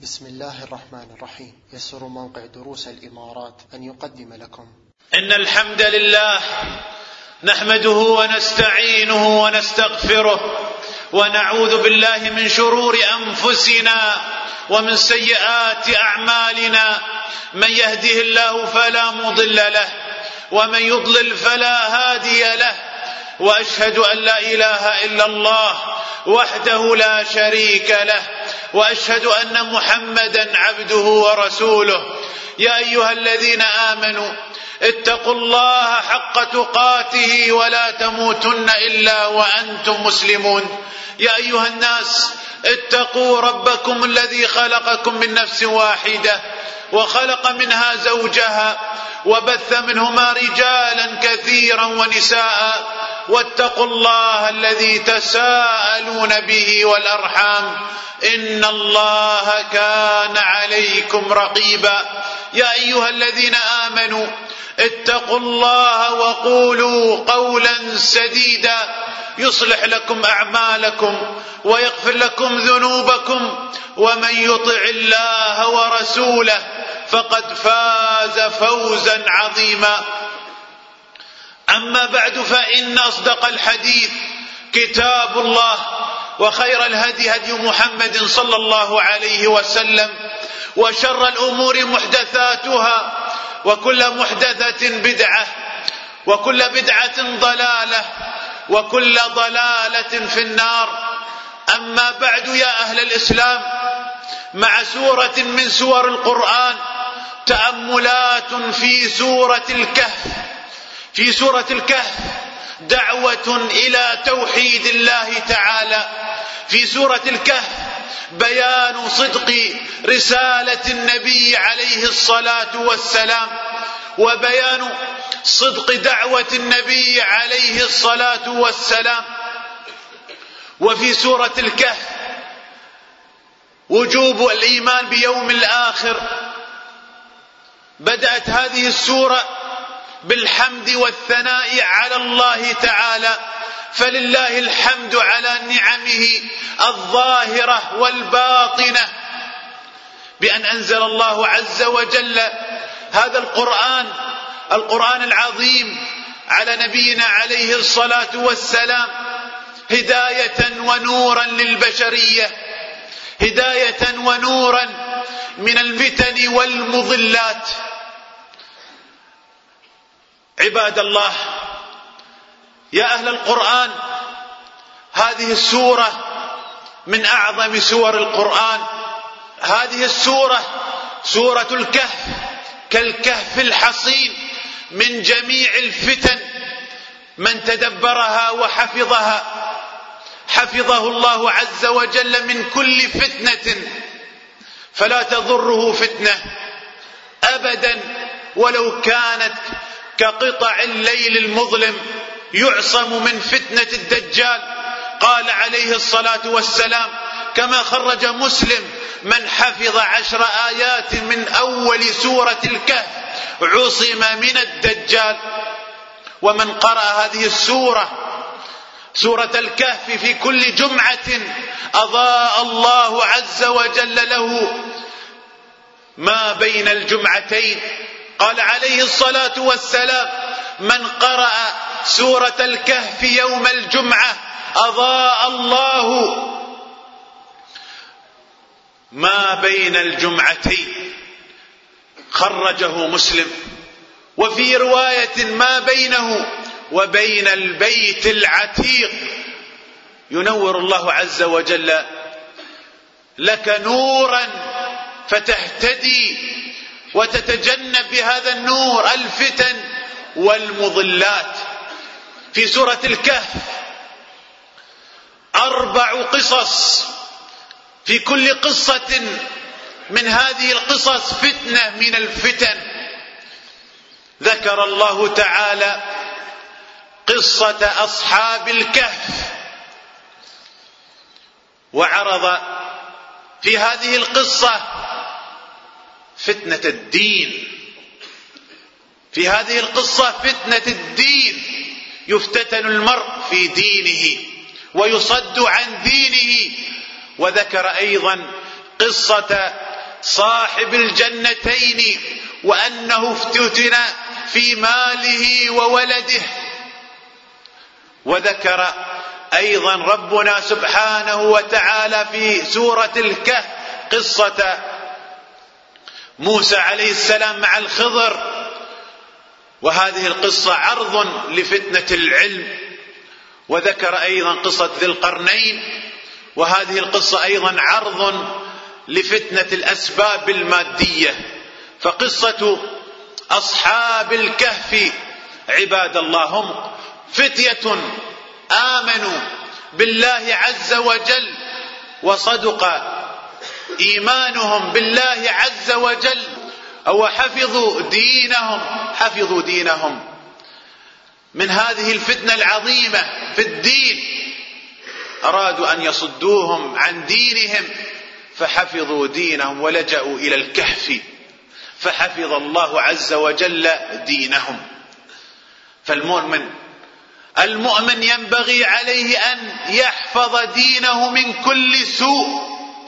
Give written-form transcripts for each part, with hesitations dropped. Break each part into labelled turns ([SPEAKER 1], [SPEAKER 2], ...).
[SPEAKER 1] بسم الله الرحمن الرحيم. يسر موقع دروس الإمارات أن يقدم لكم
[SPEAKER 2] إن الحمد لله نحمده ونستعينه ونستغفره ونعوذ بالله من شرور أنفسنا ومن سيئات أعمالنا. من يهده الله فلا مضل له ومن يضلل فلا هادي له، وأشهد أن لا إله إلا الله وحده لا شريك له، وأشهد أن محمدا عبده ورسوله. يا أيها الذين آمنوا اتقوا الله حق تقاته ولا تموتن إلا وأنتم مسلمون. يا أيها الناس اتقوا ربكم الذي خلقكم من نفس واحدة وخلق منها زوجها وبث منهما رجالا كثيرا ونساء، واتقوا الله الذي تساءلون به والأرحام إن الله كان عليكم رقيبا. يا أيها الذين آمنوا اتقوا الله وقولوا قولا سديدا يصلح لكم أعمالكم ويغفر لكم ذنوبكم، ومن يطع الله ورسوله فقد فاز فوزا عظيما. أما بعد، فإن أصدق الحديث كتاب الله، وخير الهدي هدي محمد صلى الله عليه وسلم، وشر الأمور محدثاتها، وكل محدثة بدعة، وكل بدعة ضلالة، وكل ضلالة في النار. أما بعد، يا أهل الإسلام، مع سورة من سور القرآن تأملات في سورة الكهف. في سورة الكهف دعوة إلى توحيد الله تعالى. في سورة الكهف بيان صدق رسالة النبي عليه الصلاة والسلام، وبيان صدق دعوة النبي عليه الصلاة والسلام. وفي سورة الكهف وجوب الإيمان بيوم الآخر. بدأت هذه السورة بالحمد والثناء على الله تعالى، فلله الحمد على نعمه الظاهرة والباطنة، بأن أنزل الله عز وجل هذا القرآن العظيم على نبينا عليه الصلاة والسلام هداية ونورا للبشرية، هداية ونورا من الفتن والمضلات. عباد الله، يا أهل القرآن، هذه السورة من أعظم سور القرآن. هذه السورة سورة الكهف كالكهف الحصين من جميع الفتن. من تدبرها وحفظها حفظه الله عز وجل من كل فتنة، فلا تضره فتنة أبدا ولو كانت كقطع الليل المظلم. يعصم من فتنة الدجال. قال عليه الصلاة والسلام كما خرج مسلم: من حفظ 10 آيات من أول سورة الكهف عصم من الدجال. ومن قرأ هذه سورة الكهف في كل جمعة أضاء الله عز وجل له ما بين الجمعتين. قال عليه الصلاة والسلام: من قرأ سورة الكهف يوم الجمعة أضاء الله ما بين الجمعتين. خرجه مسلم. وفي رواية: ما بينه وبين البيت العتيق ينور الله عز وجل لك نورا فتهتدي وتتجنب بهذا النور الفتن والمضلات. في سورة الكهف 4 قصص، في كل قصة من هذه القصص فتنة من الفتن. ذكر الله تعالى قصة أصحاب الكهف، وعرض في هذه القصة فتنة الدين. في هذه القصة فتنة الدين، يفتتن المرء في دينه ويصد عن دينه. وذكر أيضا قصة صاحب الجنتين وأنه افتتن في ماله وولده. وذكر أيضا ربنا سبحانه وتعالى في سورة الكهف قصة موسى عليه السلام مع الخضر، وهذه القصة عرض لفتنة العلم. وذكر أيضا قصة ذي القرنين، وهذه القصة أيضا عرض لفتنة الأسباب المادية. فقصة أصحاب الكهف عباد الله هم فتية آمنوا بالله عز وجل وصدق إيمانهم بالله عز وجل، أو حفظوا دينهم من هذه الفتنة العظيمة في الدين. أرادوا أن يصدوهم عن دينهم فحفظوا دينهم ولجأوا إلى الكهف فحفظ الله عز وجل دينهم. فالمؤمن ينبغي عليه أن يحفظ دينه من كل سوء،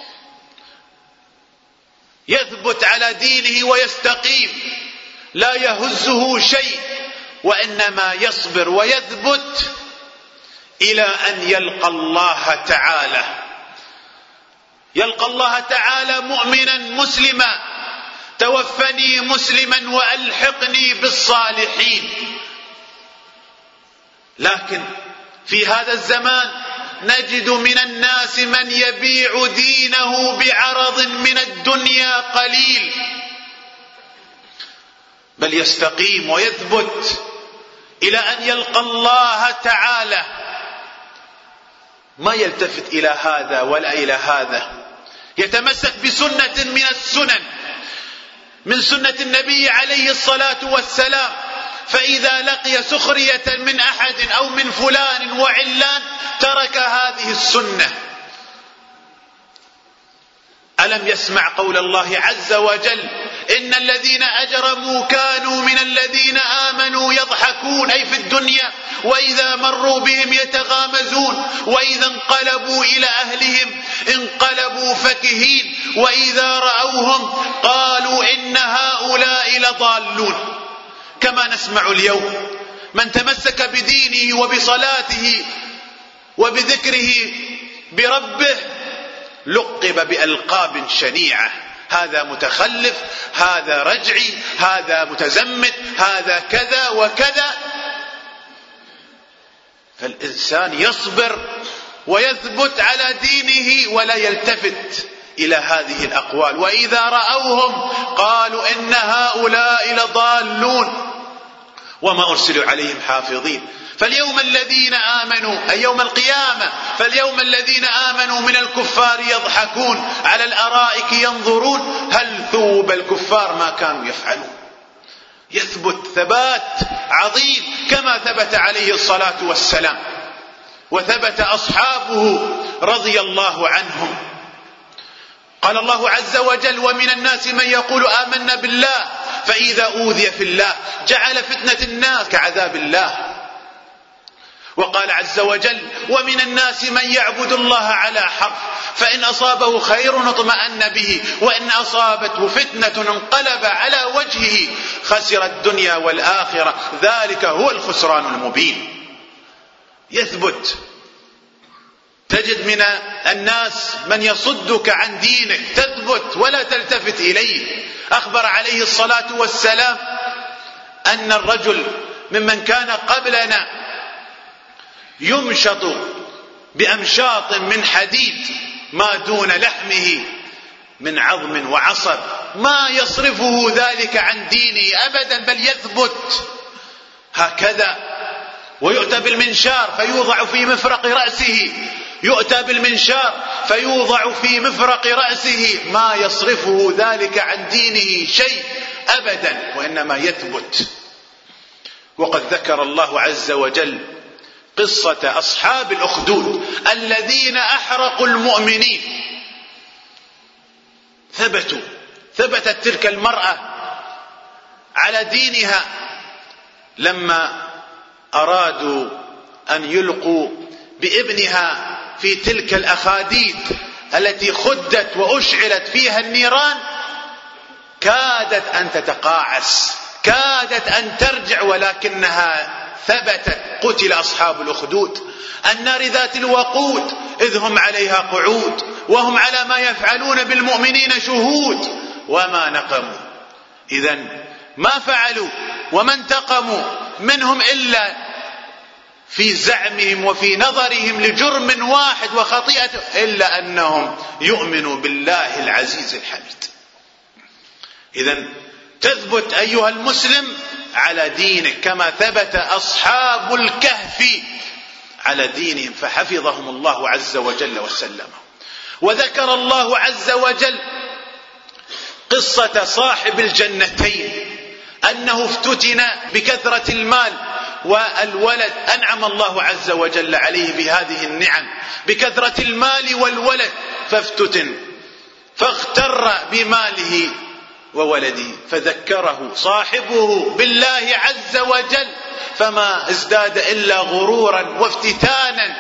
[SPEAKER 2] يثبت على دينه ويستقيم، لا يهزه شيء، وإنما يصبر ويثبت إلى أن يلقى الله تعالى. يلقى الله تعالى مؤمنا مسلما: توفني مسلما وألحقني بالصالحين. لكن في هذا الزمان نجد من الناس من يبيع دينه بعرض من الدنيا قليل، بل يستقيم ويثبت إلى أن يلقى الله تعالى، ما يلتفت إلى هذا ولا إلى هذا، يتمسك بسنة من السنن، من سنة النبي عليه الصلاة والسلام. فإذا لقي سخرية من أحد أو من فلان وعلان ترك هذه السنة. ألم يسمع قول الله عز وجل: إن الذين أجرموا كانوا من الذين آمنوا يضحكون، أي في الدنيا، وإذا مروا بهم يتغامزون، وإذا انقلبوا إلى أهلهم انقلبوا فكهين، وإذا رأوهم قالوا إن هؤلاء لضالون. كما نسمع اليوم من تمسك بدينه وبصلاته وبذكره بربه لقب بألقاب شنيعة: هذا متخلف، هذا رجعي، هذا متزمت، هذا كذا وكذا. فالإنسان يصبر ويثبت على دينه ولا يلتفت إلى هذه الأقوال. وإذا رأوهم قالوا إن هؤلاء لضالون وما أرسلوا عليهم حافظين. فاليوم الذين آمنوا، أي يوم القيامة، فاليوم الذين آمنوا من الكفار يضحكون على الأرائك ينظرون هل ثوب الكفار ما كانوا يفعلون. يثبت ثبات عظيم كما ثبت عليه الصلاة والسلام وثبت أصحابه رضي الله عنهم. قال الله عز وجل: ومن الناس من يقول آمنا بالله فإذا أوذي في الله جعل فتنة الناس كعذاب الله. وقال عز وجل: ومن الناس من يعبد الله على حرف فإن أصابه خير اطمأن به وإن أصابته فتنة انقلب على وجهه خسر الدنيا والآخرة ذلك هو الخسران المبين. يثبت. تجد من الناس من يصدك عن دينك، تثبت ولا تلتفت إليه. أخبر عليه الصلاة والسلام أن الرجل ممن كان قبلنا يمشط بأمشاط من حديد ما دون لحمه من عظم وعصب، ما يصرفه ذلك عن دينه أبدا، بل يثبت هكذا. ويؤتى بالمنشار فيوضع في مفرق رأسه، يؤتى بالمنشار فيوضع في مفرق رأسه، ما يصرفه ذلك عن دينه شيء أبدا، وإنما يثبت. وقد ذكر الله عز وجل قصة أصحاب الأخدود الذين أحرقوا المؤمنين. ثبتت تلك المرأة على دينها لما أرادوا أن يلقوا بابنها في تلك الأخاديد التي خدت وأشعلت فيها النيران، كادت أن تتقاعس، كادت أن ترجع، ولكنها ثبتت. قتل أصحاب الأخدود النار ذات الوقود إذ هم عليها قعود وهم على ما يفعلون بالمؤمنين شهود وما نقموا. إذن ما فعلوا وما انتقموا منهم إلا في زعمهم وفي نظرهم لجرم واحد وخطيئة، إلا أنهم يؤمنوا بالله العزيز الحميد. إذن تثبت أيها المسلم على دينك كما ثبت أصحاب الكهف على دينهم فحفظهم الله عز وجل وسلمهم. وذكر الله عز وجل قصة صاحب الجنتين أنه افتتن بكثرة المال والولد. أنعم الله عز وجل عليه بهذه النعم بكثرة المال والولد، فافتتن فاغتر بماله وولده، فذكره صاحبه بالله عز وجل فما ازداد إلا غرورا وافتتانا،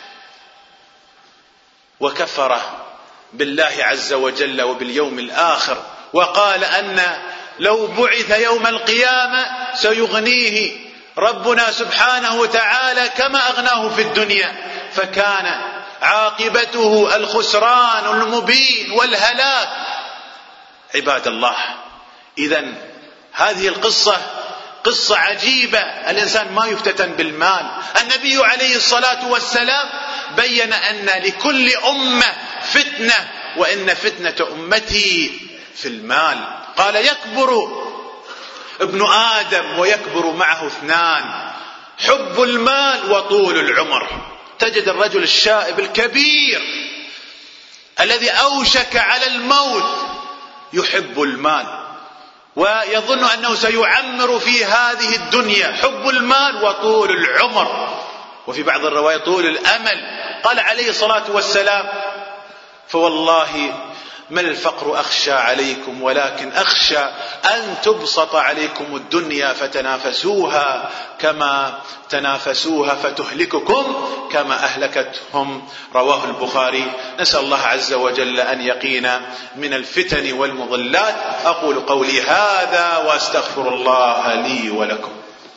[SPEAKER 2] وكفر بالله عز وجل وباليوم الآخر، وقال أن لو بعث يوم القيامة سيغنيه ربنا سبحانه وتعالى كما أغناه في الدنيا، فكان عاقبته الخسران المبين والهلاك. عباد الله، إذن هذه القصة قصة عجيبة. الإنسان ما يفتتن بالمال. النبي عليه الصلاة والسلام بين أن لكل أمة فتنة، وإن فتنة أمتي في المال. قال يكبر ابن آدم ويكبر معه اثنان: حب المال وطول العمر. تجد الرجل الشائب الكبير الذي أوشك على الموت يحب المال ويظن أنه سيعمر في هذه الدنيا. حب المال وطول العمر، وفي بعض الروايات طول الأمل. قال عليه الصلاة والسلام: فوالله ما الفقر أخشى عليكم ولكن أخشى أن تبسط عليكم الدنيا فتنافسوها كما تنافسوها فتهلككم كما أهلكتهم. رواه البخاري. نسأل الله عز وجل أن يقينا من الفتن والمضلات. أقول قولي هذا وأستغفر الله لي ولكم.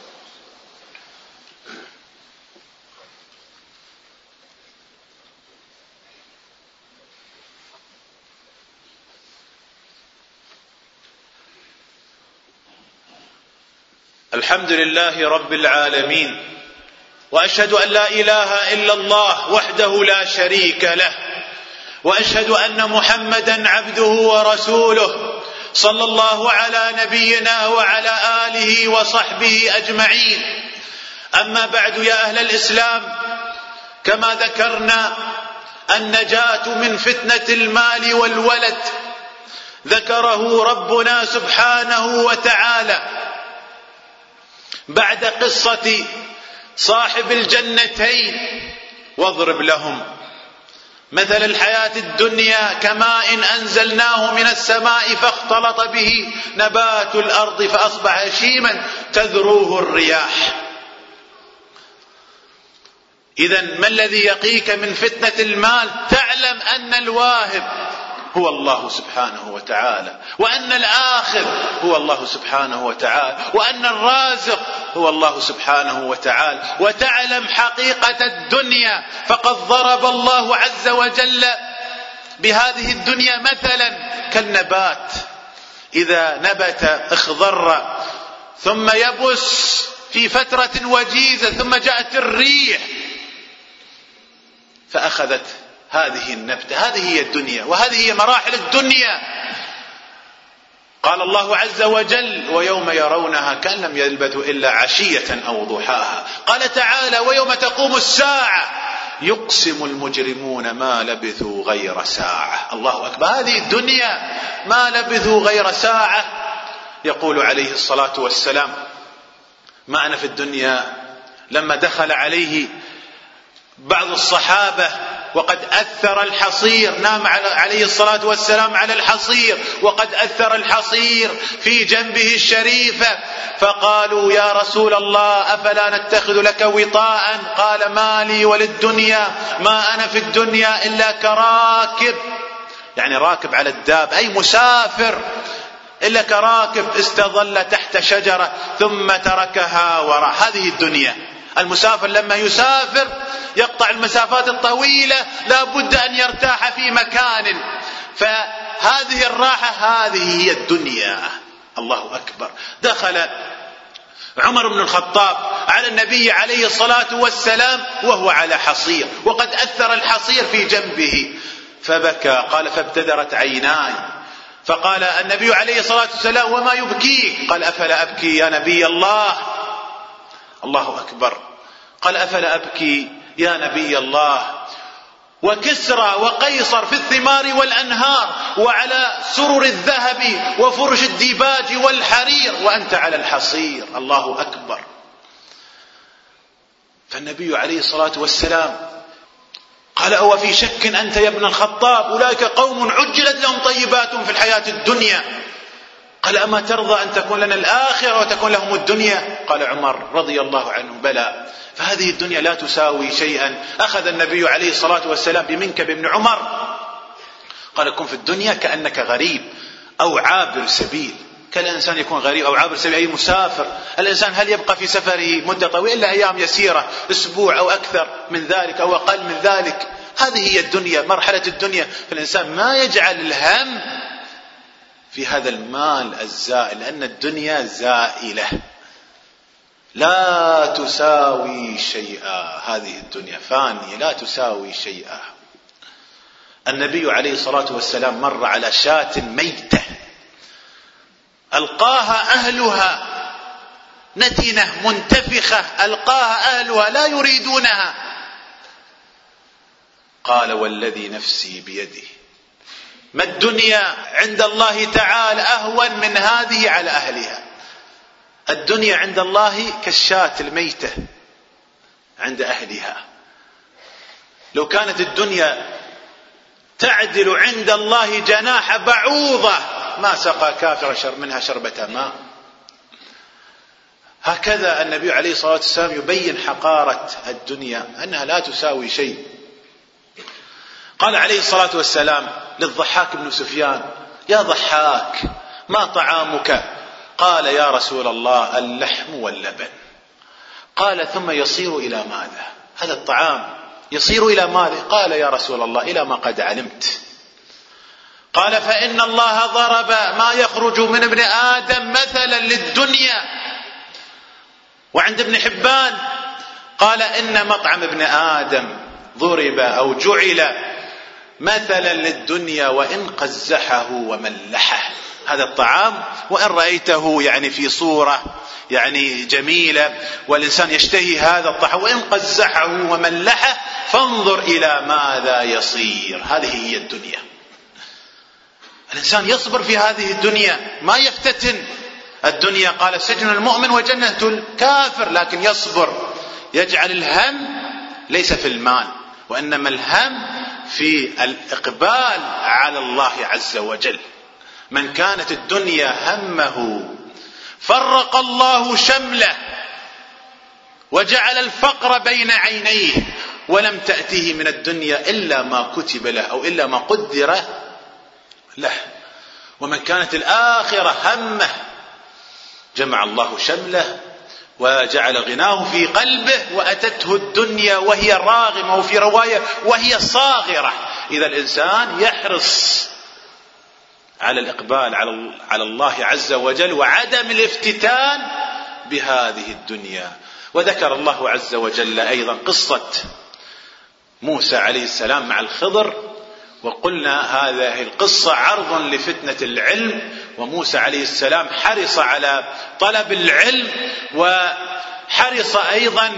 [SPEAKER 2] الحمد لله رب العالمين، وأشهد أن لا إله إلا الله وحده لا شريك له، وأشهد أن محمدا عبده ورسوله صلى الله على نبينا وعلى آله وصحبه أجمعين. أما بعد، يا أهل الإسلام، كما ذكرنا النجاة من فتنة المال والولد ذكره ربنا سبحانه وتعالى بعد قصة صاحب الجنتين: واضرب لهم مثل الحياة الدنيا كماء أنزلناه من السماء فاختلط به نبات الأرض فأصبح هشيما تذروه الرياح. إذن ما الذي يقيك من فتنة المال؟ تعلم أن الواهب هو الله سبحانه وتعالى، وأن الآخذ هو الله سبحانه وتعالى، وأن الرازق هو الله سبحانه وتعالى، وتعلم حقيقة الدنيا. فقد ضرب الله عز وجل بهذه الدنيا مثلا كالنبات إذا نبت اخضر ثم يبس في فترة وجيزة ثم جاءت الريح فأخذت هذه النبتة. هذه هي الدنيا وهذه هي مراحل الدنيا. قال الله عز وجل: ويوم يرونها كأن لم يلبثوا إلا عشية أو ضحاها. قال تعالى: ويوم تقوم الساعة يقسم المجرمون ما لبثوا غير ساعة. الله أكبر، هذه الدنيا ما لبثوا غير ساعة. يقول عليه الصلاة والسلام: ما أنا في الدنيا لما دخل عليه بعض الصحابة وقد أثر الحصير، نام عليه الصلاة والسلام على الحصير وقد أثر الحصير في جنبه الشريفة، فقالوا: يا رسول الله أفلا نتخذ لك وطاء؟ قال: ما لي وللدنيا، ما أنا في الدنيا إلا كراكب، يعني راكب على الداب أي مسافر إلا كراكب استظل تحت شجرة ثم تركها وراء. هذه الدنيا. المسافر لما يسافر يقطع المسافات الطويلة لا بد أن يرتاح في مكان، فهذه الراحة هذه هي الدنيا. الله أكبر. دخل عمر بن الخطاب على النبي عليه الصلاة والسلام وهو على حصير، وقد أثر الحصير في جنبه فبكى. قال فابتدرت عيناي، فقال النبي عليه الصلاة والسلام وما يبكيك؟ قال أفلا أبكي يا نبي الله. الله أكبر. قال أفلا أبكي يا نبي الله وكسرى وقيصر في الثمار والأنهار وعلى سرر الذهب وفرش الديباج والحرير وأنت على الحصير. الله أكبر. فالنبي عليه الصلاة والسلام قال أو في شك أنت يا ابن الخطاب؟ أولئك قوم عجلت لهم طيبات في الحياة الدنيا. قال أما ترضى أن تكون لنا الآخرة وتكون لهم الدنيا؟ قال عمر رضي الله عنه بلى. فهذه الدنيا لا تساوي شيئا. أخذ النبي عليه الصلاة والسلام بمنكب ابن عمر قال كن في الدنيا كأنك غريب أو عابر سبيل. كالإنسان يكون غريب أو عابر سبيل أي مسافر. الإنسان هل يبقى في سفره مدة طويلة إلا أيام يسيرة، أسبوع أو أكثر من ذلك أو أقل من ذلك. هذه هي الدنيا، مرحلة الدنيا. فالإنسان ما يجعل الهم في هذا المال الزائل، لأن الدنيا زائلة لا تساوي شيئا. هذه الدنيا فانية لا تساوي شيئا. النبي عليه الصلاة والسلام مر على شاة ميتة ألقاها أهلها نتنة منتفخة، ألقاها أهلها لا يريدونها. قال والذي نفسي بيده ما الدنيا عند الله تعالى أهون من هذه على أهلها. الدنيا عند الله كالشاة الميتة عند أهلها. لو كانت الدنيا تعدل عند الله جناح بعوضة ما سقى كافر منها شربة ماء. هكذا النبي عليه الصلاة والسلام يبين حقارة الدنيا أنها لا تساوي شيء. قال عليه الصلاة والسلام للضحاك بن سفيان يا ضحاك ما طعامك؟ قال يا رسول الله اللحم واللبن. قال ثم يصير إلى ماذا هذا الطعام؟ يصير إلى ماذا؟ قال يا رسول الله إلى ما قد علمت. قال فإن الله ضرب ما يخرج من ابن آدم مثلا للدنيا. وعند ابن حبان قال إن مطعم ابن آدم ضرب أو جعل مثلا للدنيا وإن قزحه وملحه. هذا الطعام وإن رأيته يعني في صورة يعني جميلة والإنسان يشتهي هذا الطعام وإن قزحه وملحه فانظر إلى ماذا يصير. هذه هي الدنيا. الإنسان يصبر في هذه الدنيا ما يفتتن. الدنيا قال سجن المؤمن وجنة الكافر، لكن يصبر. يجعل الهم ليس في المال وإنما الهم في الإقبال على الله عز وجل. من كانت الدنيا همه فرق الله شمله وجعل الفقر بين عينيه ولم تأته من الدنيا إلا ما كتب له أو إلا ما قدر له. ومن كانت الآخرة همه جمع الله شمله وجعل غناه في قلبه وأتته الدنيا وهي راغمة، وفي رواية وهي صاغرة. إذا الإنسان يحرص على الإقبال على الله عز وجل وعدم الافتتان بهذه الدنيا. وذكر الله عز وجل أيضا قصة موسى عليه السلام مع الخضر، وقلنا هذه القصة عرض لفتنة العلم، وموسى عليه السلام حرص على طلب العلم وحرص أيضا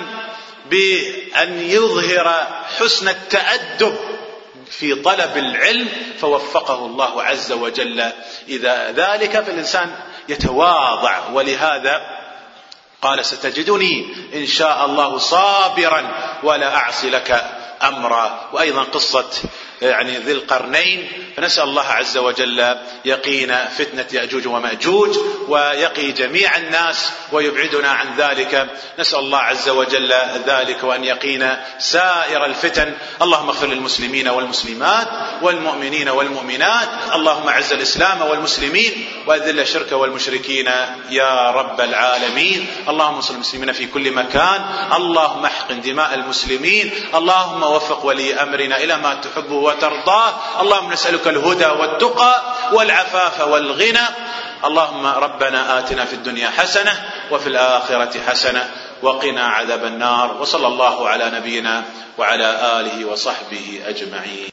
[SPEAKER 2] بأن يظهر حسن التأدب في طلب العلم فوفقه الله عز وجل. إذا ذلك فالإنسان يتواضع، ولهذا قال ستجدني إن شاء الله صابرا ولا أعصي لك أمرا. وأيضا قصة يعني ذي القرنين. فنسأل الله عز وجل يقينا فتنة يأجوج ومأجوج ويقي جميع الناس ويبعدنا عن ذلك. نسأل الله عز وجل ذلك وأن يقينا سائر الفتن. اللهم اغفر للمسلمين والمسلمات والمؤمنين والمؤمنات. اللهم اعز الإسلام والمسلمين وأذل الشرك والمشركين يا رب العالمين. اللهم انصر المسلمين في كل مكان. اللهم احقن دماء المسلمين. اللهم وفق ولي أمرنا إلى ما تحبه وترضاه. اللهم نسألك الهدى والتقى والعفاف والغنى. اللهم ربنا آتنا في الدنيا حسنة وفي الآخرة حسنة وقنا عذاب النار. وصلى الله على نبينا وعلى آله وصحبه أجمعين.